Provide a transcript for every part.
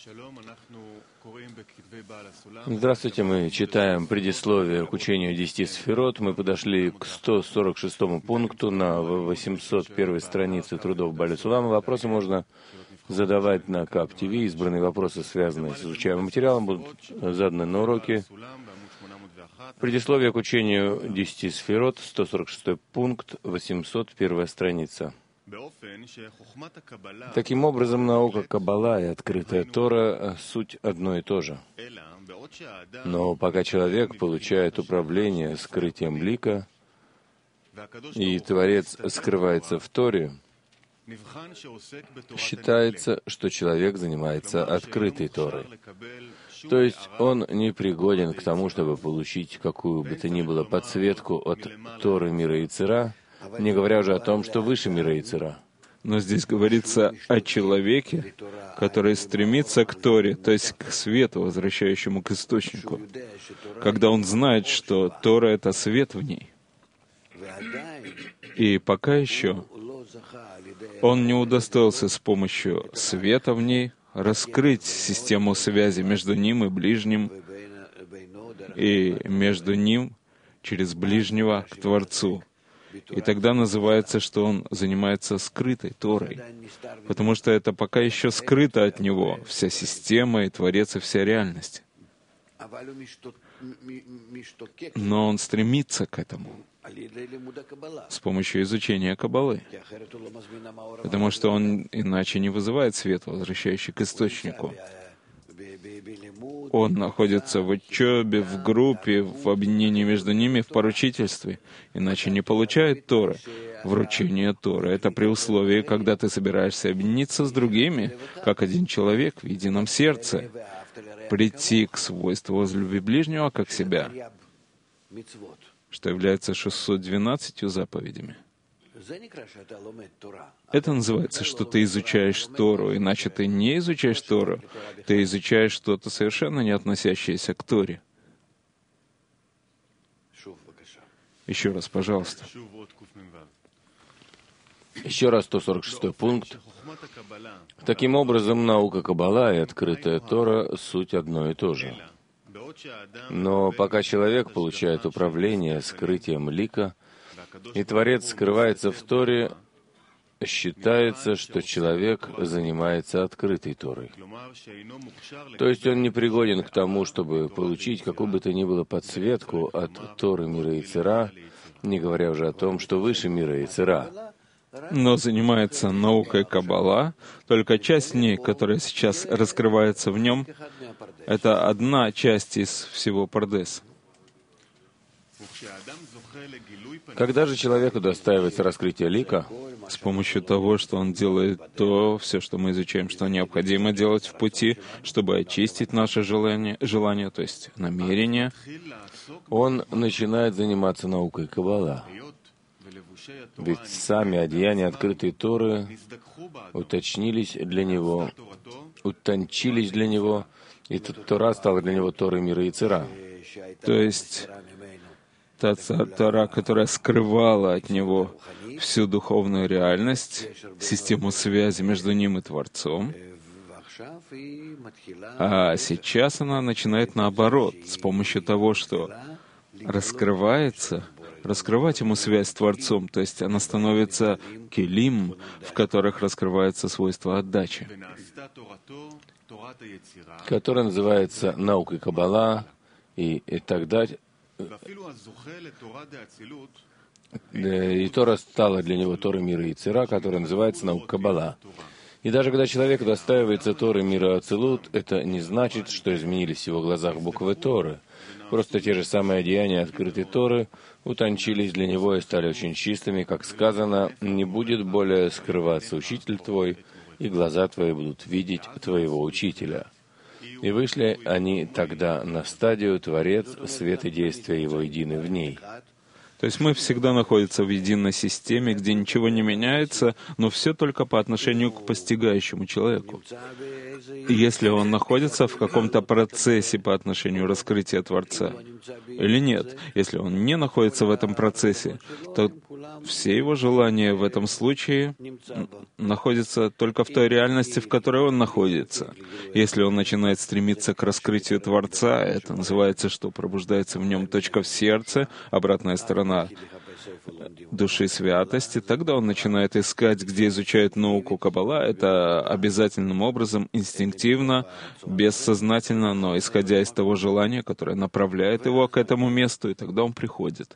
Здравствуйте, мы читаем предисловие к учению 10 сферот. Мы подошли к 146 пункту на 801 странице трудов Бааля Сулама. Вопросы можно задавать на КАП ТВ. Избранные вопросы, связанные с изучаемым материалом, будут заданы на уроке. Предисловие к учению 10 сферот, 146 пункт, 801 страница. Таким образом, наука Каббала и открытая Тора — суть одно и то же. Но пока человек получает управление скрытием лика, и Творец скрывается в Торе, считается, что человек занимается открытой Торой. То есть он не пригоден к тому, чтобы получить какую бы то ни было подсветку от Торы мира Йецер-Ара, не говоря уже о том, что выше мира Йецер-Ара. Но здесь говорится о человеке, который стремится к Торе, то есть к свету, возвращающему к источнику, когда он знает, что Тора — это свет в ней. И пока еще он не удостоился с помощью света в ней раскрыть систему связи между ним и ближним, и между ним через ближнего к Творцу. И тогда называется, что он занимается скрытой Торой, потому что это пока еще скрыто от него, вся система и Творец, и вся реальность. Но он стремится к этому с помощью изучения Каббалы, потому что он иначе не вызывает свет, возвращающий к источнику. Он находится в учебе, в группе, в объединении между ними, в поручительстве, иначе не получает Торы. Вручение Торы — это при условии, когда ты собираешься объединиться с другими, как один человек в едином сердце, прийти к свойству возлюби ближнего, как себя, что является 612 заповедями. Это называется, что ты изучаешь Тору, иначе ты не изучаешь Тору, ты изучаешь что-то совершенно не относящееся к Торе. Еще раз, пожалуйста. Еще раз 146 пункт. Таким образом, наука Каббала и открытая Тора — суть одно и то же. Но пока человек получает управление скрытием лика, и Творец скрывается в Торе, считается, что человек занимается открытой Торой. То есть он не пригоден к тому, чтобы получить какую бы то ни было подсветку от Торы мира Йецер-Ара, не говоря уже о том, что выше мира Йецер-Ара. Но занимается наукой Каббала, только часть в ней, которая сейчас раскрывается в нем, это одна часть из всего Пардес. Когда же человеку достаивается раскрытие лика, с помощью того, что он делает то, все, что мы изучаем, что необходимо делать в пути, чтобы очистить наше желание, то есть намерение, он начинает заниматься наукой Каббала. Ведь сами одеяния открытой Торы уточнились для него, утончились для него, и Тора стала для него Торой мира Йецер-Ара. То есть та Тора, которая скрывала от него всю духовную реальность, систему связи между ним и Творцом, а сейчас она начинает наоборот, с помощью того, что раскрывать ему связь с Творцом, то есть она становится келим, в которых раскрывается свойство отдачи, которая называется наукой Каббала, и тогда и Тора стала для него Торой мира Йецер-Ара, которая называется наука Каббала. И даже когда человек достаивается Торы мира Ацилут, это не значит, что изменились в его глазах буквы Торы. Просто те же самые одеяния открытой Торы утончились для него и стали очень чистыми, как сказано: «Не будет более скрываться учитель твой, и глаза твои будут видеть твоего учителя». И вышли они тогда на стадию Творец, свет и действия его едины в ней. То есть мы всегда находимся в единой системе, где ничего не меняется, но все только по отношению к постигающему человеку. И если он находится в каком-то процессе по отношению раскрытия Творца или нет, если он не находится в этом процессе, то все его желания в этом случае находятся только в той реальности, в которой он находится. Если он начинает стремиться к раскрытию Творца, это называется, что пробуждается в нем точка в сердце, обратная сторона души святости, тогда он начинает искать, где изучает науку Каббала. Это обязательным образом, инстинктивно, бессознательно, но исходя из того желания, которое направляет его к этому месту, и тогда он приходит.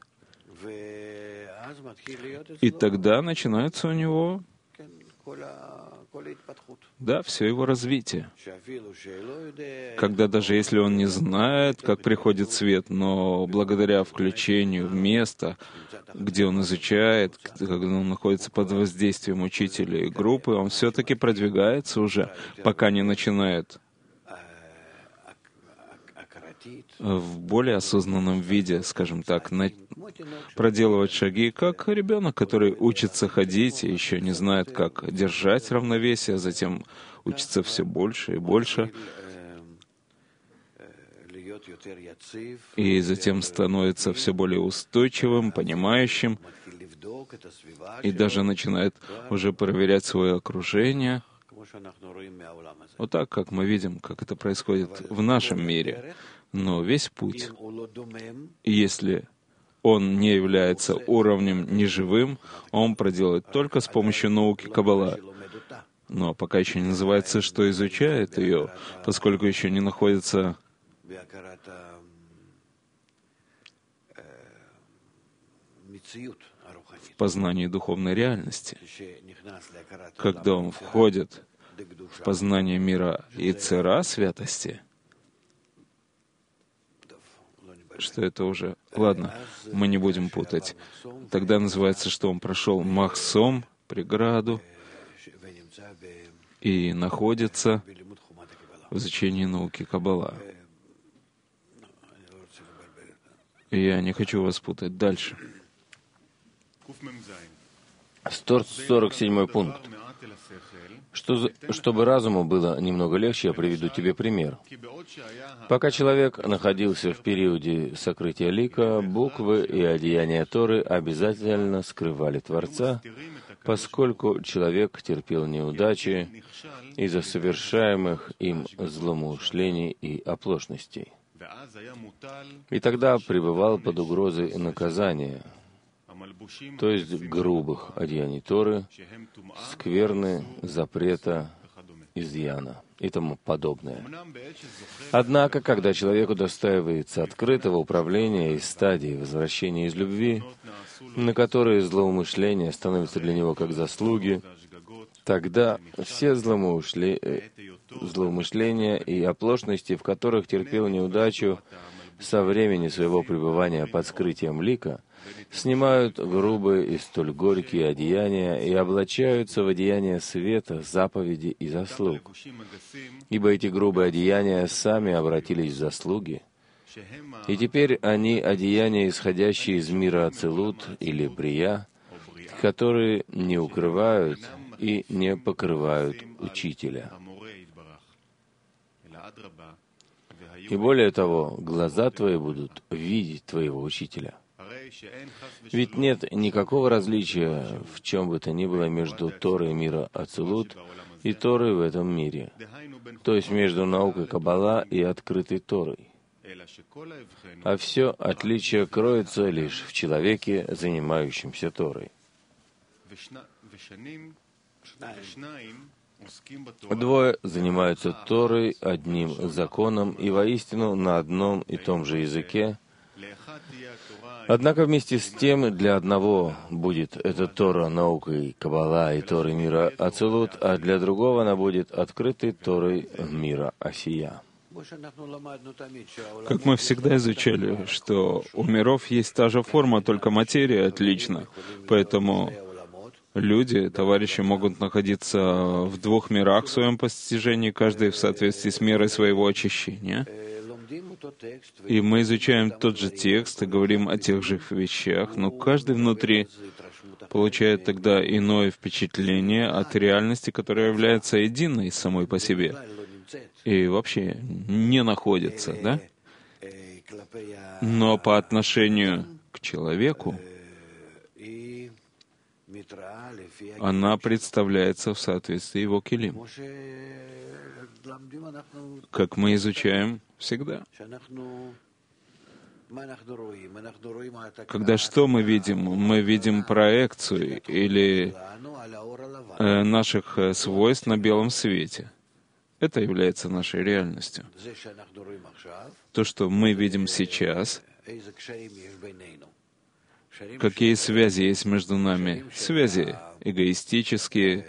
И тогда начинается у него, да, все его развитие. Когда даже если он не знает, как приходит свет, но благодаря включению в место, где он изучает, когда он находится под воздействием учителя и группы, он все-таки продвигается уже, пока не начинает в более осознанном виде, скажем так, проделывать шаги, как ребенок, который учится ходить и еще не знает, как держать равновесие, затем учится все больше и больше, и затем становится все более устойчивым, понимающим, и даже начинает уже проверять свое окружение. Вот так, как мы видим, как это происходит в нашем мире. Но весь путь, если он не является уровнем неживым, он проделает только с помощью науки Каббала. Но пока еще не называется, что изучает ее, поскольку еще не находится в познании духовной реальности. Когда он входит в познание мира Ицера, святости, что это уже... Ладно, мы не будем путать. Тогда называется, что он прошел махсом, преграду, и находится в изучении науки Каббала. Я не хочу вас путать. Дальше. 147 пункт. Чтобы разуму было немного легче, я приведу тебе пример. Пока человек находился в периоде сокрытия лика, буквы и одеяния Торы обязательно скрывали Творца, поскольку человек терпел неудачи из-за совершаемых им злоумышлений и оплошностей. И тогда пребывал под угрозой наказания, то есть грубых одеяний Торы, скверны, запрета, изъяна и тому подобное. Однако, когда человек удостаивается открытого управления из стадии возвращения из любви, на которые злоумышления становятся для него как заслуги, тогда все злоумышления и оплошности, в которых терпел неудачу со времени своего пребывания под скрытием лика, снимают грубые и столь горькие одеяния и облачаются в одеяния света, заповеди и заслуг. Ибо эти грубые одеяния сами обратились в заслуги, и теперь они одеяния, исходящие из мира Ацилут или Брия, которые не укрывают и не покрывают учителя. И более того, глаза твои будут видеть твоего учителя. Ведь нет никакого различия в чем бы то ни было между Торой мира Ацилут и Торой в этом мире, то есть между наукой Каббала и открытой Торой. А все отличие кроется лишь в человеке, занимающемся Торой. Двое занимаются Торой одним законом и воистину на одном и том же языке. Однако вместе с тем для одного будет эта Тора наукой Каббала и Торой мира Ацилут, а для другого она будет открытой Торой мира Осия. Как мы всегда изучали, что у миров есть та же форма, только материя отлична. Поэтому люди, товарищи, могут находиться в двух мирах в своем постижении, каждый в соответствии с мерой своего очищения. И мы изучаем тот же текст и говорим о тех же вещах, но каждый внутри получает тогда иное впечатление от реальности, которая является единой самой по себе и вообще не находится, да? Но по отношению к человеку она представляется в соответствии его келим, как мы изучаем всегда. Когда что мы видим? Мы видим проекцию или наших свойств на белом свете. Это является нашей реальностью. То, что мы видим сейчас, какие связи есть между нами? Связи эгоистические,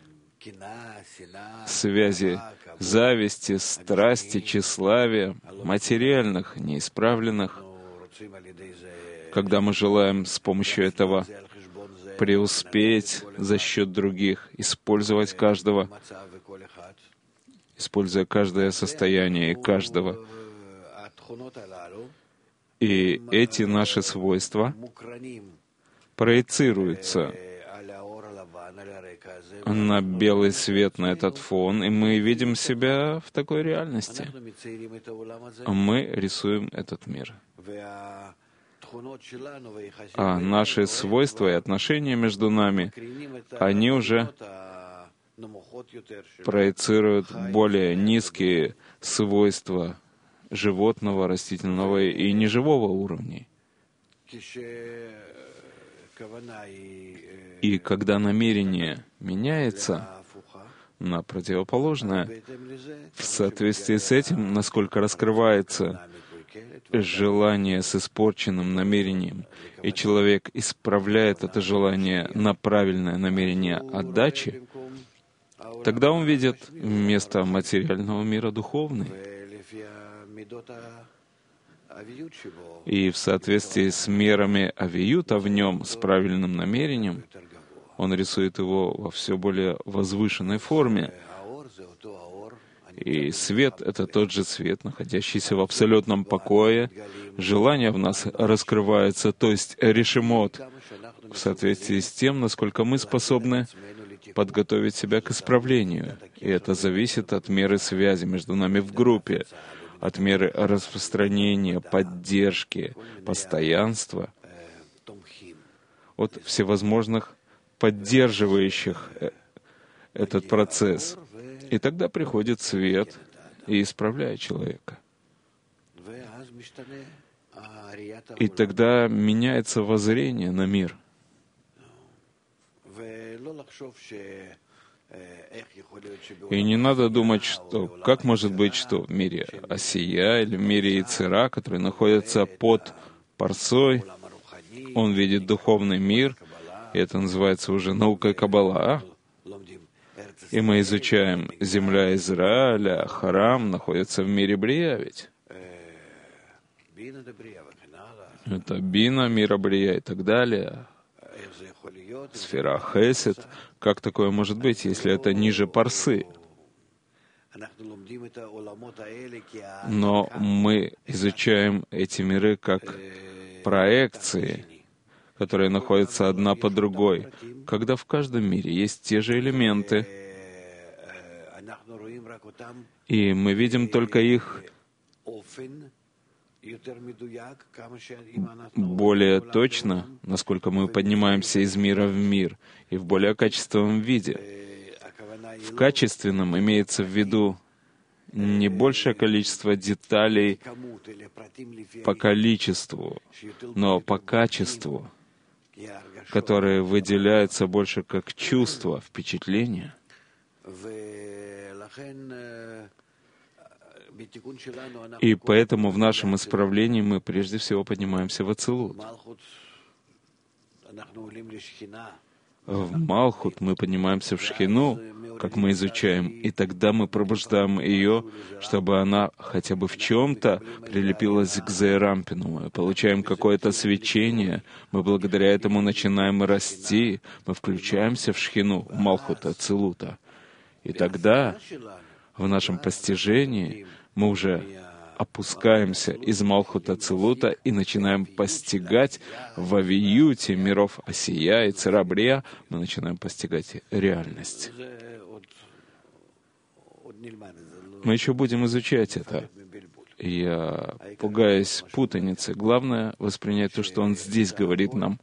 связи зависти, страсти, тщеславия, материальных, неисправленных, когда мы желаем с помощью этого преуспеть за счет других, использовать каждого, используя каждое состояние каждого. И эти наши свойства проецируются на белый свет, на этот фон, и мы видим себя в такой реальности. Мы рисуем этот мир. А наши свойства и отношения между нами, они уже проецируют более низкие свойства животного, растительного и неживого уровней. И когда намерение меняется на противоположное, в соответствии с этим, насколько раскрывается желание с испорченным намерением, и человек исправляет это желание на правильное намерение отдачи, тогда он видит вместо материального мира духовный. И в соответствии с мерами авиюта в нем, с правильным намерением, он рисует его во все более возвышенной форме. И свет — это тот же свет, находящийся в абсолютном покое. Желание в нас раскрывается, то есть решимот, в соответствии с тем, насколько мы способны подготовить себя к исправлению. И это зависит от меры связи между нами в группе, от меры распространения, поддержки, постоянства, от всевозможных поддерживающих этот процесс. И тогда приходит свет и исправляет человека. И тогда меняется воззрение на мир. И не надо думать, что как может быть, что в мире Осия или в мире Ицера, который находится под Парсой, он видит духовный мир, и это называется уже наукой Каббала. И мы изучаем земля Израиля, храм находится в мире Брия ведь. Это Бина, мира Брия и так далее. Сфера Хесед. Как такое может быть, если это ниже Парсы? Но мы изучаем эти миры как проекции, которые находятся одна под другой, когда в каждом мире есть те же элементы, и мы видим только их более точно, насколько мы поднимаемся из мира в мир, и в более качественном виде. В качественном имеется в виду не большее количество деталей по количеству, но по качеству, которые выделяются больше как чувства, впечатления. И поэтому в нашем исправлении мы прежде всего поднимаемся в Ацилут. В Малхут мы поднимаемся в Шхину, как мы изучаем, и тогда мы пробуждаем ее, чтобы она хотя бы в чем-то прилепилась к Зеэрампину. Мы получаем какое-то свечение, мы благодаря этому начинаем расти, мы включаемся в Шхину, в Малхут Ацилута. И тогда в нашем постижении мы уже опускаемся из Малхут Ацилута и начинаем постигать в Авиюте миров Осия и Церабрия, мы начинаем постигать реальность. Мы еще будем изучать это. Я пугаюсь путаницы. Главное — воспринять то, что он здесь говорит нам,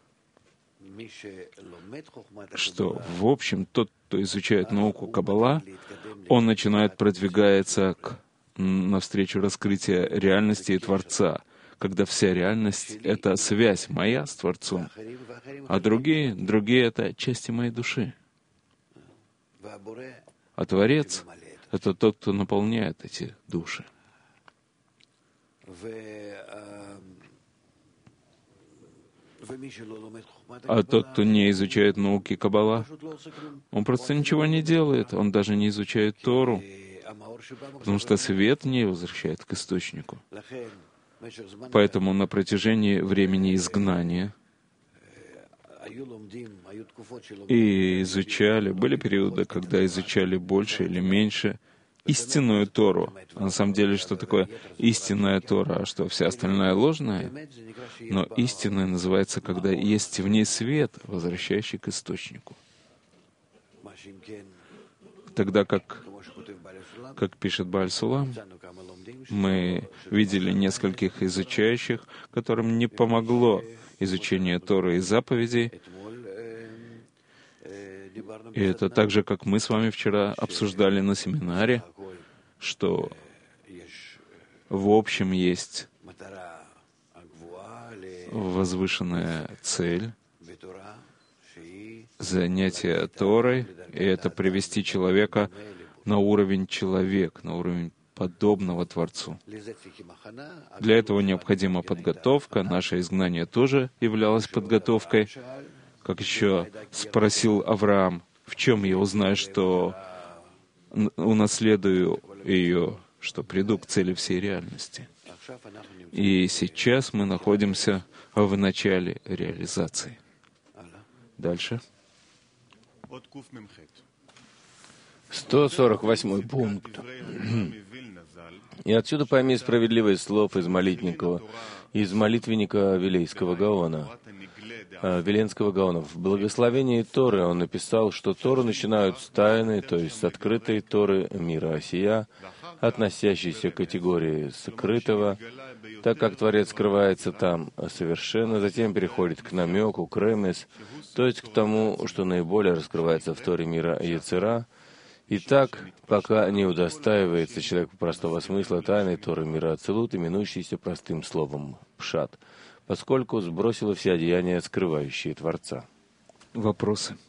что, в общем, тот, кто изучает науку Каббала, он начинает продвигаться навстречу раскрытию реальности и Творца, когда вся реальность — это связь моя с Творцом, а другие — это части моей души. А Творец — это тот, кто наполняет эти души. А тот, кто не изучает науки Каббала, он просто ничего не делает, он даже не изучает Тору, потому что свет не возвращает к источнику. Поэтому на протяжении времени изгнания и изучали, были периоды, когда изучали больше или меньше истинную Тору. А на самом деле, что такое истинная Тора, а что вся остальная ложная? Но истинная называется, когда есть в ней свет, возвращающий к источнику. Тогда как пишет Бааль Сулам, мы видели нескольких изучающих, которым не помогло изучение Торы и заповедей. И это так же, как мы с вами вчера обсуждали на семинаре, что в общем есть возвышенная цель занятия Торой, и это привести человека на уровень человека, на уровень подобного Творцу. Для этого необходима подготовка. Наше изгнание тоже являлось подготовкой. Как еще спросил Авраам, в чем я узнаю, что унаследую ее, что приду к цели всей реальности. И сейчас мы находимся в начале реализации. Дальше. 148 пункт. «И отсюда пойми справедливые слов из молитвенника Вилейского Гаона, Виленского Гаона. В благословении Торы он написал, что Тору начинают с тайны, то есть с открытой Торы мира Осия, относящейся к категории скрытого, так как Творец скрывается там совершенно, затем переходит к намеку, к ремес, то есть к тому, что наиболее раскрывается в Торе мира Йецера, и так, пока не удостаивается человек простого смысла тайной Торы мира Ацилут, именующейся простым словом «пшат», поскольку сбросило все одеяния, скрывающие Творца. Вопросы?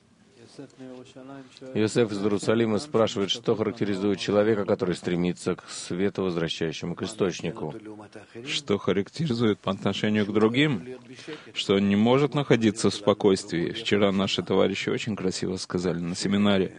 Йосеф из Иерусалима спрашивает, что характеризует человека, который стремится к свету, возвращающему к источнику. Что характеризует по отношению к другим? Что он не может находиться в спокойствии. Вчера наши товарищи очень красиво сказали на семинаре,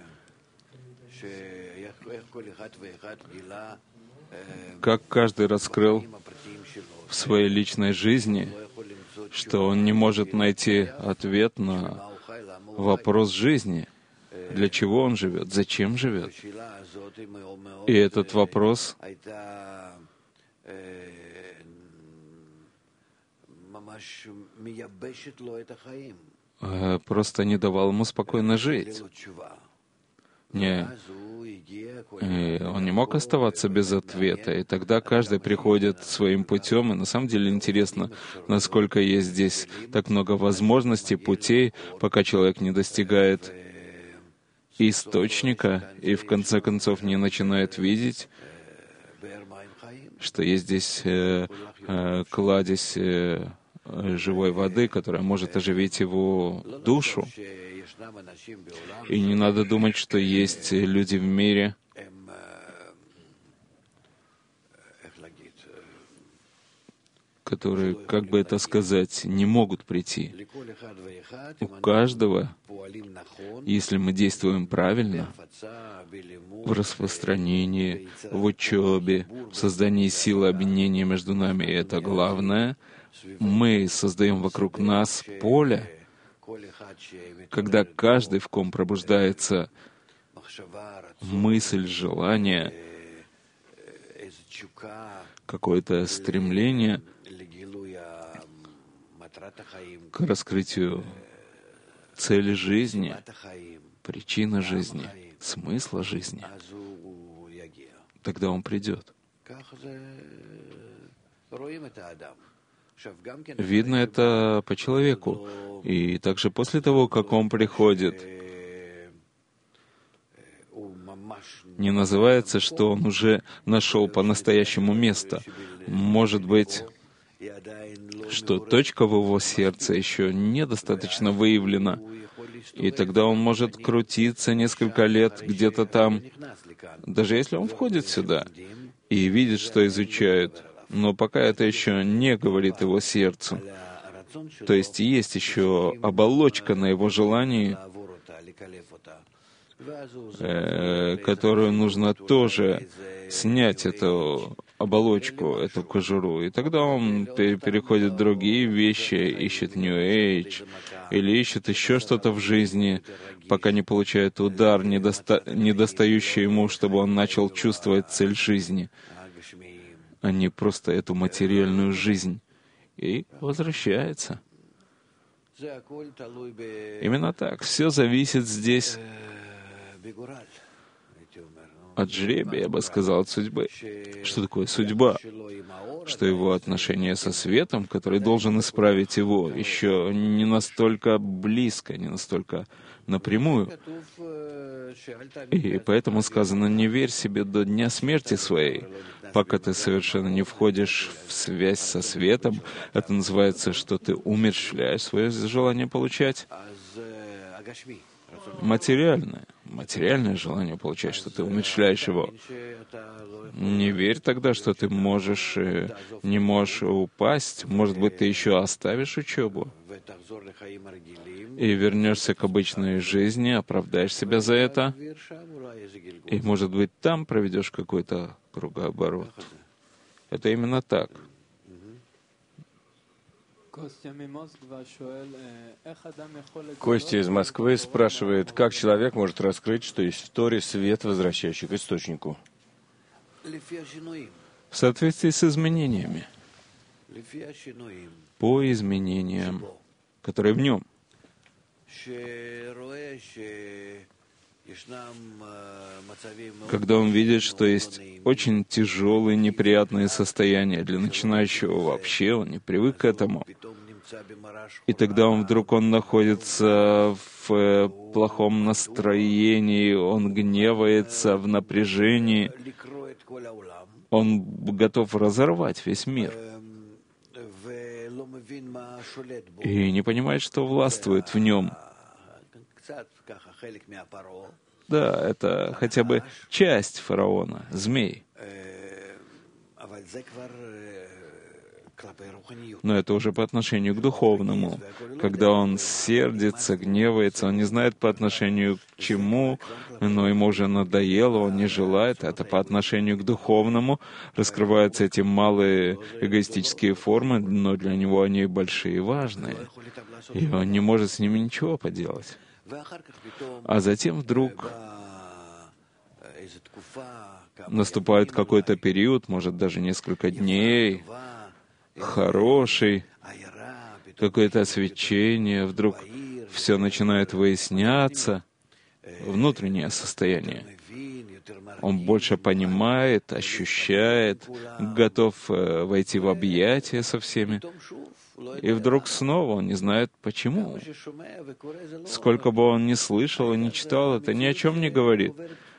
как каждый раскрыл в своей личной жизни, что он не может найти ответ на вопрос жизни. Для чего он живет? Зачем живет? И этот вопрос просто не давал ему спокойно жить. Он не мог оставаться без ответа, и тогда каждый приходит своим путем, и на самом деле интересно, насколько есть здесь так много возможностей, путей, пока человек не достигает источника и в конце концов не начинает видеть, что есть здесь кладезь живой воды, которая может оживить его душу. И не надо думать, что есть люди в мире, которые, как бы это сказать, не могут прийти. У каждого, если мы действуем правильно, в распространении, в учебе, в создании силы объединения между нами, и это главное, мы создаем вокруг нас поле, когда каждый, в ком пробуждается мысль, желание, какое-то стремление к раскрытию цели жизни, причины жизни, смысла жизни, тогда он придет. Видно это по человеку. И также после того, как он приходит, не называется, что он уже нашел по-настоящему место. Может быть, что точка в его сердце еще недостаточно выявлена, и тогда он может крутиться несколько лет где-то там, даже если он входит сюда и видит, что изучает, но пока это еще не говорит его сердцу. То есть еще оболочка на его желании, которую нужно тоже снять, эту оболочку, эту кожуру. И тогда он переходит в другие вещи, ищет New Age, или ищет еще что-то в жизни, пока не получает удар, недостающий ему, чтобы он начал чувствовать цель жизни, а не просто эту материальную жизнь. И возвращается. Именно так. Все зависит здесь от жребия, я бы сказал, от судьбы. Что такое судьба? Что его отношение со светом, который должен исправить его, еще не настолько близко, не настолько напрямую. И поэтому сказано: не верь себе до дня смерти своей, пока ты совершенно не входишь в связь со светом. Это называется, что ты умерщвляешь свое желание получать. Материальное желание получать, что ты умерщвляешь его. Не верь тогда, что ты не можешь упасть. Может быть, ты еще оставишь учебу и вернешься к обычной жизни, оправдаешь себя за это, и, может быть, там проведешь какой-то кругооборот. Это именно так. Костя из Москвы спрашивает, как человек может раскрыть, что есть в Торе свет, возвращающий к источнику? В соответствии с изменениями. По изменениям, которые в нем. Когда он видит, что есть очень тяжелые, неприятные состояния для начинающего вообще, он не привык к этому. И тогда он находится в плохом настроении, он гневается, в напряжении, он готов разорвать весь мир. И не понимает, что властвует в нем. Да, это хотя бы часть фараона, змей. Но это уже по отношению к духовному. Когда он сердится, гневается, он не знает по отношению к чему, но ему уже надоело, он не желает. Это по отношению к духовному. Раскрываются эти малые эгоистические формы, но для него они большие и важные. И он не может с ними ничего поделать. А затем вдруг наступает какой-то период, может даже несколько дней, хороший, какое-то освещение, вдруг все начинает выясняться, внутреннее состояние. Он больше понимает, ощущает, готов войти в объятия со всеми. И вдруг снова он не знает, почему. Сколько бы он ни слышал и ни читал, это ни о чем не говорит.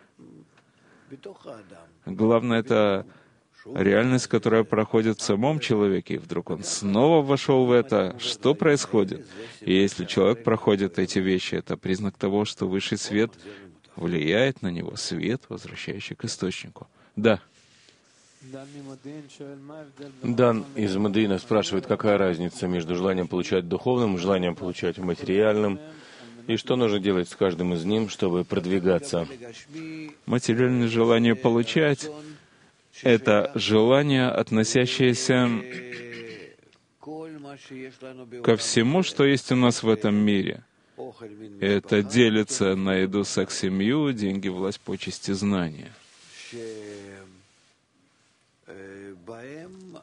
Главное, это реальность, которая проходит в самом человеке, и вдруг он снова вошел в это. Что происходит? И если человек проходит эти вещи, это признак того, что высший свет влияет на него, свет, возвращающий к источнику. Да. Дан из Модеина спрашивает, какая разница между желанием получать духовным и желанием получать материальным, и что нужно делать с каждым из них, чтобы продвигаться. Материальное желание получать — это желание, относящееся ко всему, что есть у нас в этом мире. Это делится на еду, секс, семью, деньги, власть, почести, знания.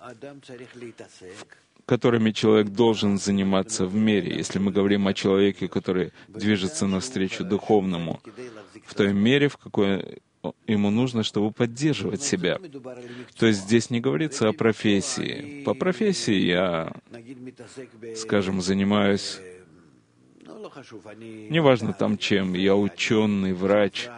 которыми человек должен заниматься в мире, если мы говорим о человеке, который движется навстречу духовному, в той мере, в какой ему нужно, чтобы поддерживать себя. То есть здесь не говорится о профессии. По профессии я, скажем, занимаюсь, неважно там чем, я ученый, врач,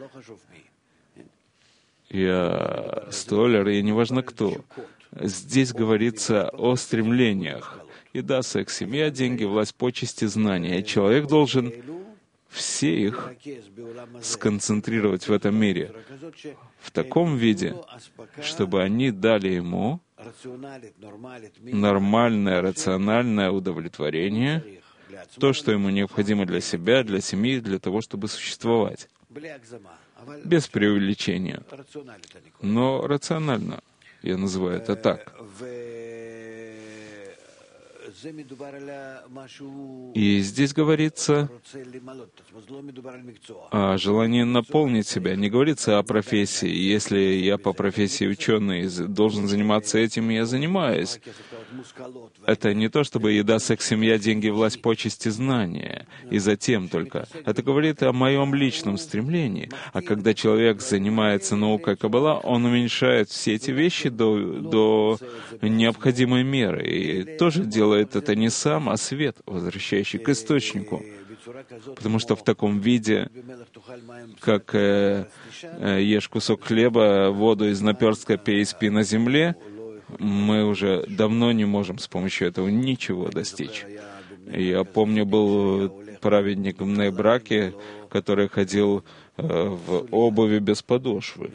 я столяр, я неважно кто. Здесь говорится о стремлениях. Еда, секс, семья, деньги, власть, почести, знания. И человек должен все их сконцентрировать в этом мире в таком виде, чтобы они дали ему нормальное, рациональное удовлетворение, то, что ему необходимо для себя, для семьи, для того, чтобы существовать. Без преувеличения, но рационально. Я называю это так. И здесь говорится о желании наполнить себя. Не говорится о профессии. Если я по профессии ученый должен заниматься этим, я занимаюсь. Это не то, чтобы еда, секс, семья, деньги, власть, почести, знания. И затем только. Это говорит о моем личном стремлении. А когда человек занимается наукой Каббала, он уменьшает все эти вещи до необходимой меры. И тоже делает это не сам, а свет, возвращающий к источнику. Потому что в таком виде, как ешь кусок хлеба, воду из наперстка пей и спи на земле, мы уже давно не можем с помощью этого ничего достичь. Я помню, был праведник в Бней-Браке, который ходил в обуви без подошвы.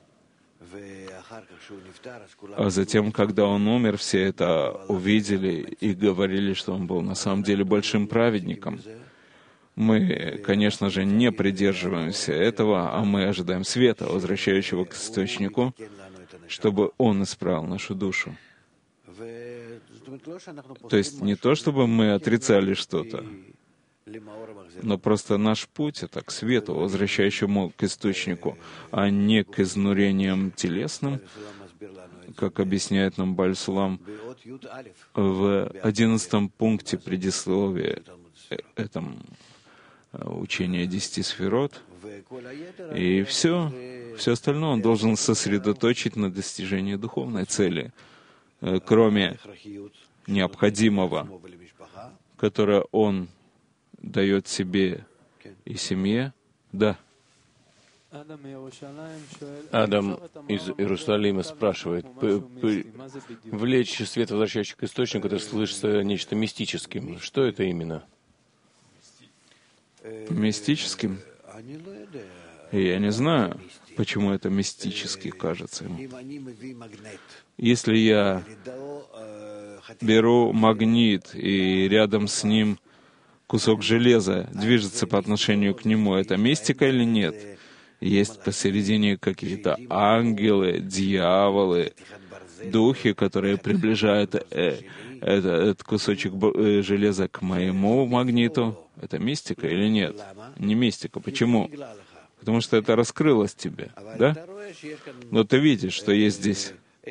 А затем, когда он умер, все это увидели и говорили, что он был на самом деле большим праведником. Мы, конечно же, не придерживаемся этого, а мы ожидаем света, возвращающего к источнику, чтобы он исправил нашу душу. То есть не то, чтобы мы отрицали что-то, но просто наш путь — это к свету, возвращающему к источнику, а не к изнурениям телесным, как объясняет нам Бааль Сулам в 11 пункте предисловия этом учения 10 сферот. И все остальное он должен сосредоточить на достижении духовной цели, кроме необходимого, которое он дает себе и семье. Да. Адам из Иерусалима спрашивает, влечь свет, возвращающий к источнику, это слышится нечто мистическим. Что это именно? Мистическим? Я не знаю, почему это мистически кажется ему. Если я беру магнит, и рядом с ним кусок железа движется по отношению к нему, это мистика или нет? Есть посередине какие-то ангелы, дьяволы, духи, которые приближают этот кусочек железа к моему магниту. Это мистика или нет? Не мистика. Почему? Потому что это раскрылось тебе, да? Но ты видишь, что есть здесь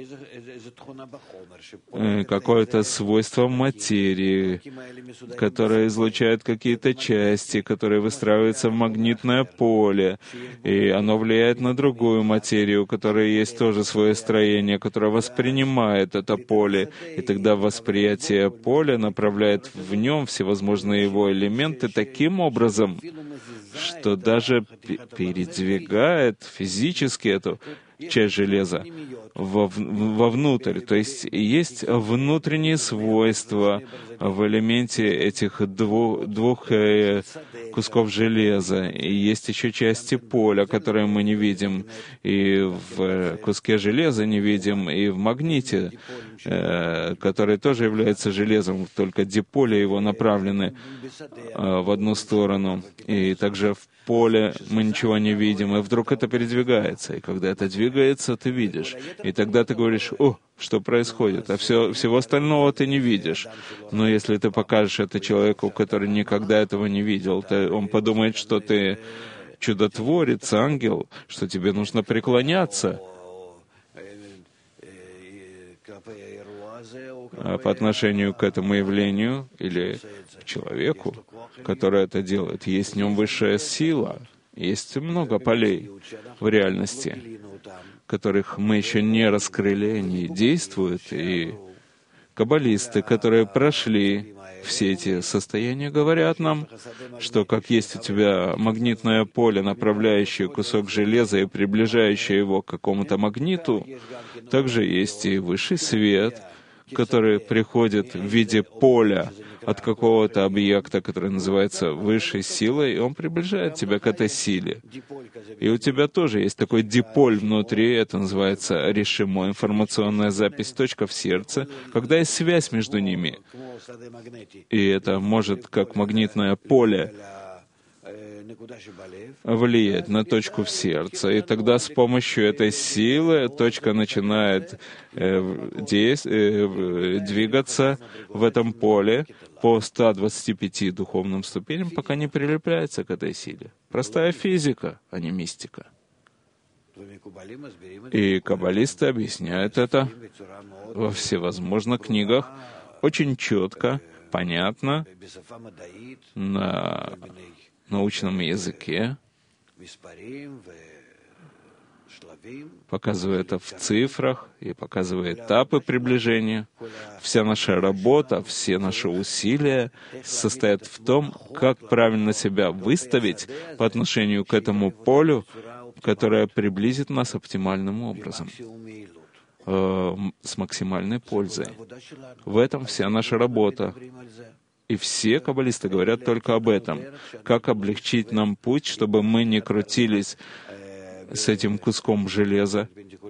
какое-то свойство материи, которое излучает какие-то части, которые выстраиваются в магнитное поле, и оно влияет на другую материю, у которой есть тоже свое строение, которое воспринимает это поле, и тогда восприятие поля направляет в нем всевозможные его элементы таким образом, что даже передвигает физически эту часть железа вовнутрь. То есть есть внутренние свойства в элементе этих двух кусков железа. И есть еще части поля, которые мы не видим, и в куске железа не видим, и в магните, который тоже является железом, только диполи его направлены в одну сторону. И также в поле мы ничего не видим, и вдруг это передвигается. И когда это двигается, ты видишь. И тогда ты говоришь: «О, что происходит?» А всего остального ты не видишь. Но если ты покажешь это человеку, который никогда этого не видел, он подумает, что ты чудотворец, ангел, что тебе нужно преклоняться. по отношению к этому явлению или к человеку, который это делает. Есть в нем высшая сила. Есть много полей в реальности, которых мы еще не раскрыли, они действуют. И каббалисты, которые прошли все эти состояния, говорят нам, что как есть у тебя магнитное поле, направляющее кусок железа и приближающее его к какому-то магниту, также есть и высший свет, который приходит в виде поля от какого-то объекта, который называется высшей силой, и он приближает тебя к этой силе. И у тебя тоже есть такой диполь внутри, это называется решимо, информационная запись, точка в сердце, когда есть связь между ними. И это может, как магнитное поле, влиять на точку в сердце. И тогда с помощью этой силы точка начинает двигаться в этом поле по 125 духовным ступеням, пока не прилепляется к этой силе. Простая физика, а не мистика. И каббалисты объясняют это во всевозможных книгах очень четко, понятно, на научном языке, показывая это в цифрах и показывая этапы приближения. Вся наша работа, все наши усилия состоят в том, как правильно себя выставить по отношению к этому полю, которое приблизит нас оптимальным образом, с максимальной пользой. В этом вся наша работа. И все каббалисты говорят только об этом. Как облегчить нам путь, чтобы мы не крутились с этим куском железа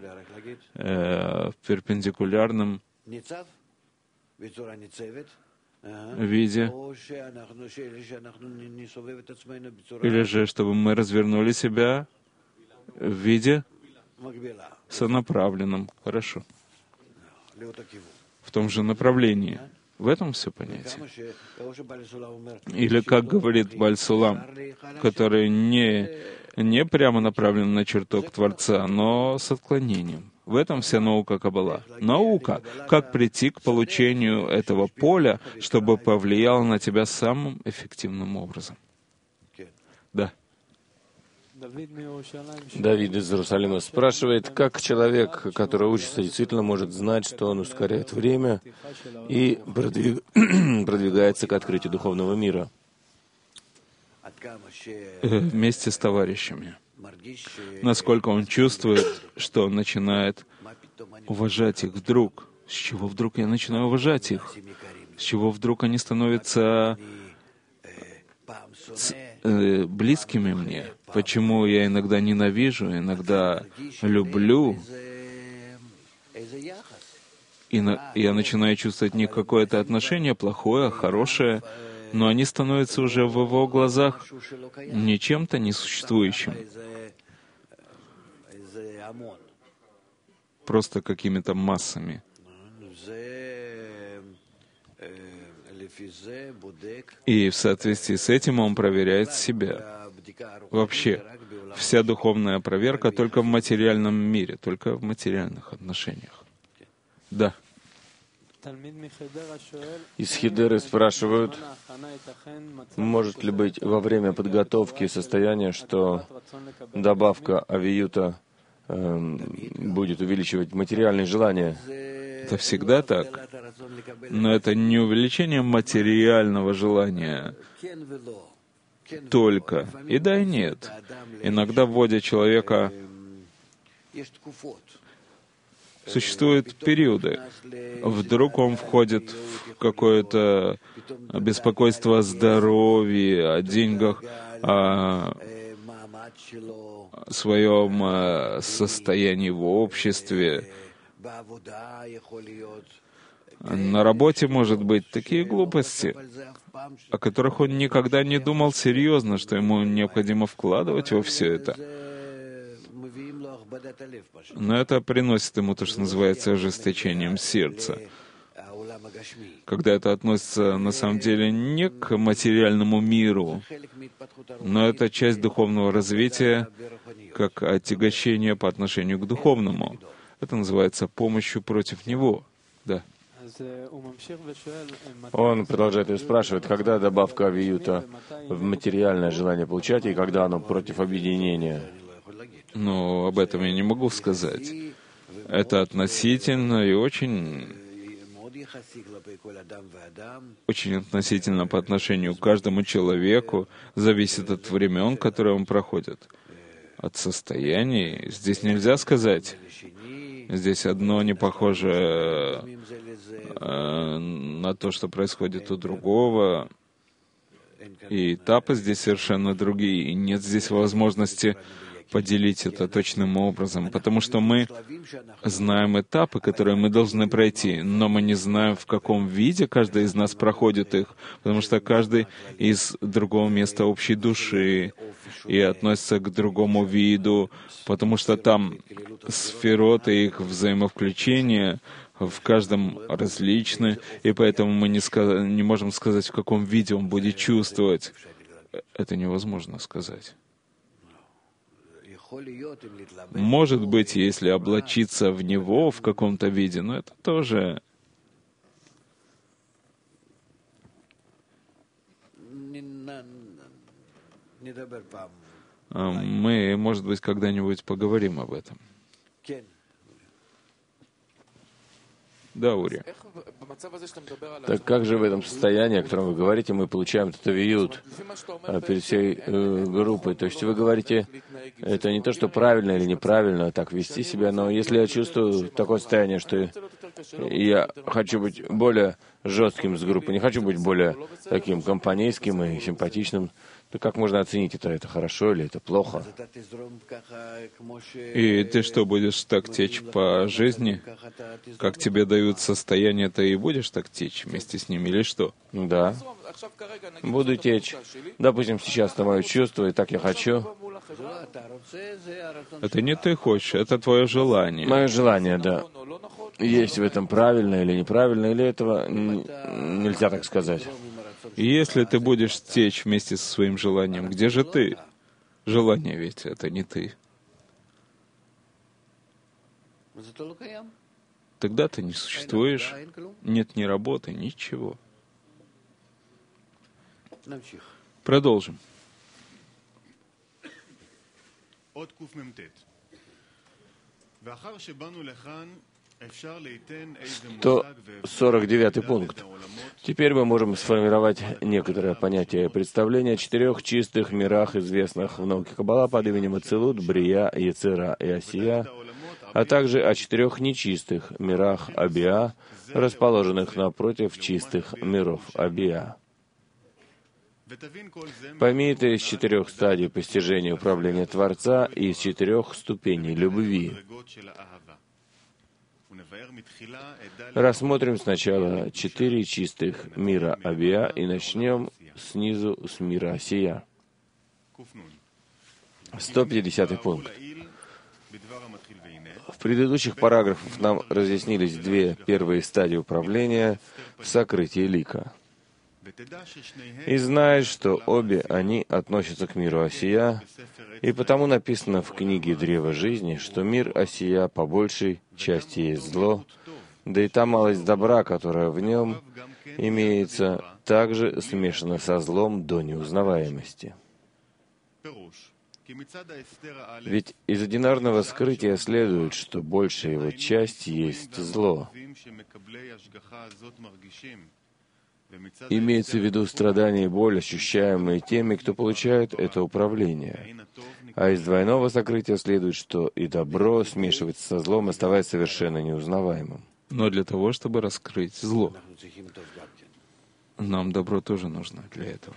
в перпендикулярном виде, или же чтобы мы развернули себя в виде сонаправленном. Хорошо. В том же направлении. В этом все понятие. Или, как говорит Бааль Сулам, который не прямо направлен на чертог Творца, но с отклонением. В этом вся наука Каббала. Наука, как прийти к получению этого поля, чтобы повлияло на тебя самым эффективным образом. Да. Давид из Иерусалима спрашивает, как человек, который учится, действительно может знать, что он ускоряет время и продвигается к открытию духовного мира? Вместе с товарищами. Насколько он чувствует, что он начинает уважать их вдруг. С чего вдруг я начинаю уважать их? С чего вдруг они становятся близкими мне? Почему я иногда ненавижу, иногда люблю? И я начинаю чувствовать не какое-то отношение плохое, а хорошее, но они становятся уже в его глазах не чем-то несуществующим, просто какими-то массами. И в соответствии с этим он проверяет себя. Вообще, вся духовная проверка только в материальном мире, только в материальных отношениях. Да. Из Хидеры спрашивают, может ли быть во время подготовки состояние, что добавка авиюта будет увеличивать материальные желания? Это всегда так. Но это не увеличение материального желания только. И да, и нет. Иногда, вводя человека, существуют периоды. Вдруг он входит в какое-то беспокойство о здоровье, о деньгах, о своем состоянии в обществе. На работе, может быть, такие глупости, о которых он никогда не думал серьезно, что ему необходимо вкладывать во все это. Но это приносит ему то, что называется ожесточением сердца. Когда это относится, на самом деле, не к материальному миру, но это часть духовного развития, как отягощение по отношению к духовному. Это называется помощью против него. Да. Он продолжает и спрашивает, когда добавка авиюта в материальное желание получать, и когда оно против объединения. Но об этом я не могу сказать. Это относительно и очень относительно по отношению к каждому человеку, зависит от времен, которые он проходит, от состояний. Здесь нельзя сказать. Здесь одно не похоже на то, что происходит у другого. И этапы здесь совершенно другие. И нет здесь возможности поделить это точным образом, потому что мы знаем этапы, которые мы должны пройти, но мы не знаем, в каком виде каждый из нас проходит их, потому что каждый из другого места общей души и относится к другому виду, потому что там сферот и их взаимовключения в каждом различны, и поэтому мы не можем сказать, в каком виде он будет чувствовать. Это невозможно сказать. Может быть, если облачиться в него в каком-то виде, но это тоже... Мы, может быть, когда-нибудь поговорим об этом. Да, Ури. Так как же в этом состоянии, о котором вы говорите, мы получаем этот авиют перед всей группой? То есть вы говорите, это не то, что правильно или неправильно так вести себя, но если я чувствую такое состояние, что я хочу быть более жестким с группой, не хочу быть более таким компанейским и симпатичным, то как можно оценить это хорошо или это плохо? И ты что, будешь так течь по жизни? Как тебе дают состояние, ты и будешь так течь вместе с ними, или что? Да. Буду течь. Допустим, сейчас это мое чувство, и так я хочу. Это не ты хочешь, это твое желание. Мое желание, да. Есть в этом правильно или неправильно, или этого нельзя так сказать. И если ты будешь течь вместе со своим желанием, где же ты? Желание ведь это не ты. Тогда ты не существуешь, нет ни работы, ничего. Продолжим. 149 пункт. Теперь мы можем сформировать некоторое понятие представления о 4 чистых мирах, известных в науке Каббала под именем Ацилут, Брия, Йецера и Асия, а также о 4 нечистых мирах Абия, расположенных напротив чистых миров Абия. Пойми это из 4 стадий постижения управления Творца и из 4 ступеней любви. Рассмотрим сначала 4 чистых мира Абия и начнем снизу с мира Асия. 150 пункт. В предыдущих параграфах нам разъяснились 2 первые стадии управления в сокрытии лика. И знаешь, что обе они относятся к миру Асия, и потому написано в книге Древа Жизни, что мир Асия по большей части есть зло, да и та малость добра, которая в нем имеется, также смешана со злом до неузнаваемости. Ведь из одинарного скрытия следует, что большая его часть есть зло. Имеется в виду страдания и боль, ощущаемые теми, кто получает это управление. А из двойного сокрытия следует, что и добро смешивается со злом, оставаясь совершенно неузнаваемым. Но для того, чтобы раскрыть зло, нам добро тоже нужно для этого.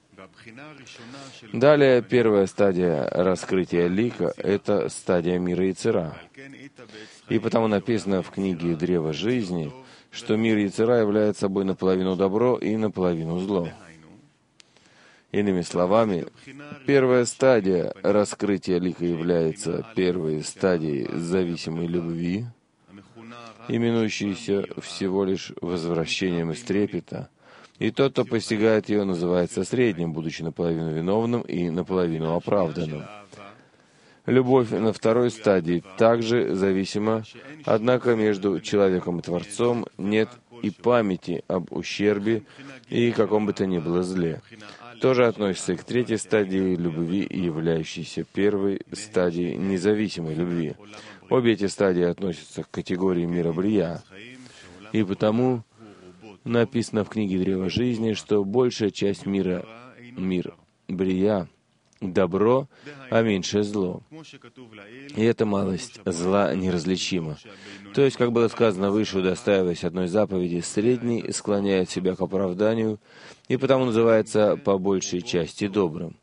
Далее, первая стадия раскрытия лика — это стадия мира Йецера. И потому написано в книге Древа Жизни, что мир Йецера является собой наполовину добро и наполовину зло. Иными словами, первая стадия раскрытия лика является первой стадией зависимой любви, именующейся всего лишь возвращением из трепета, и тот, кто постигает ее, называется средним, будучи наполовину виновным и наполовину оправданным. Любовь на второй стадии также зависима, однако между человеком и Творцом нет и памяти об ущербе и каком бы то ни было зле. Тоже относится и к третьей стадии любви, являющейся первой стадией независимой любви. Обе эти стадии относятся к категории мира Брия, и потому написано в книге Древа Жизни, что большая часть мира — мир Брия, добро, а меньшее зло. И эта малость зла неразличима. То есть, как было сказано выше, удостаиваясь одной заповеди, средний склоняет себя к оправданию, и потому называется по большей части добрым.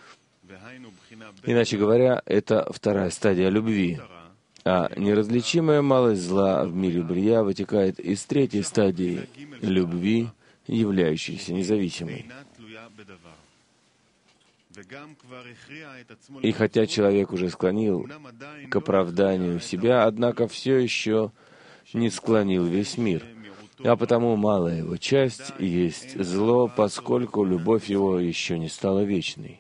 Иначе говоря, это вторая стадия любви. А неразличимая малость зла в мире Брия вытекает из третьей стадии любви, являющейся независимой. И хотя человек уже склонил к оправданию себя, однако все еще не склонил весь мир, а потому малая его часть есть зло, поскольку любовь его еще не стала вечной.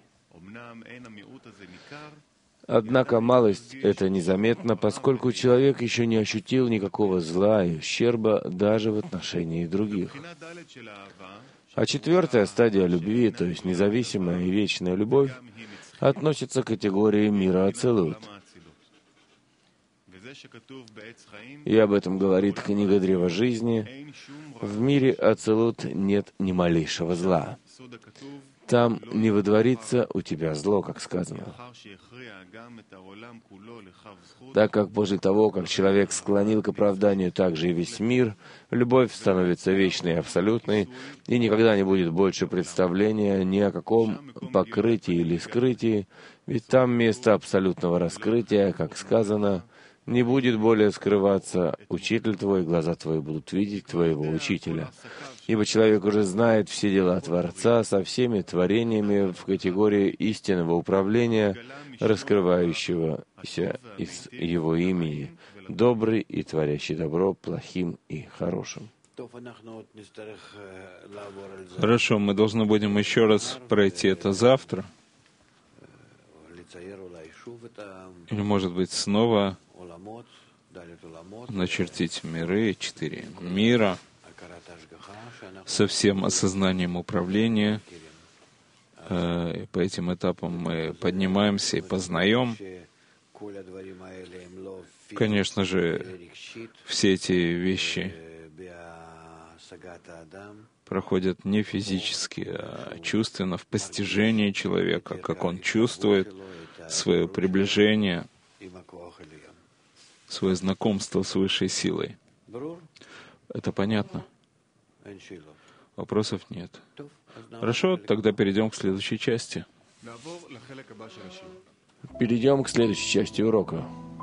Однако малость эта незаметна, поскольку человек еще не ощутил никакого зла и ущерба даже в отношении других. А четвертая стадия любви, то есть независимая и вечная любовь, относится к категории мира Ацилут. И об этом говорит книга Древа Жизни. В мире Ацилут нет ни малейшего зла. Там не выдворится у тебя зло, как сказано. Так как после того, как человек склонил к оправданию также и весь мир, любовь становится вечной и абсолютной, и никогда не будет больше представления ни о каком покрытии или скрытии, ведь там место абсолютного раскрытия, как сказано, не будет более скрываться учитель твой, глаза твои будут видеть твоего учителя. Ибо человек уже знает все дела Творца со всеми творениями в категории истинного управления, раскрывающегося из его имени, добрый и творящий добро, плохим и хорошим. Хорошо, мы должны будем еще раз пройти это завтра. Или, может быть, снова начертить миры, 4 мира, со всем осознанием управления. По этим этапам мы поднимаемся и познаем. Конечно же, все эти вещи проходят не физически, а чувственно, в постижении человека, как он чувствует свое приближение, свое знакомство с высшей силой. Это понятно? Вопросов нет. Хорошо, тогда перейдем к следующей части. Перейдем к следующей части урока.